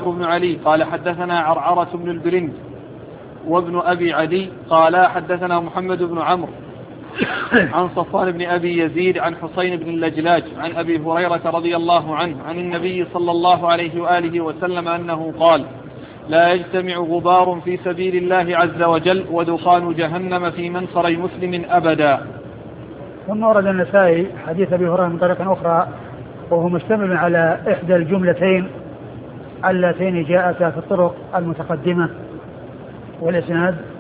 بن علي قال حدثنا عرعرة بن البرنج وابن أبي عدي قال حدثنا محمد بن عمرو عن صفوان بن أبي يزيد عن حسين بن اللجلاج عن أبي هريرة رضي الله عنه عن النبي صلى الله عليه وآله وسلم أنه قال لا يجتمع غبار في سبيل الله عز وجل ودخان جهنم في منصري مسلم أبدا. ثم ورد النسائي حديث أبي هريرة من طريق أخرى وهو مشتمل على إحدى الجملتين اللتين جاءتا في الطرق المتقدمة والإسناد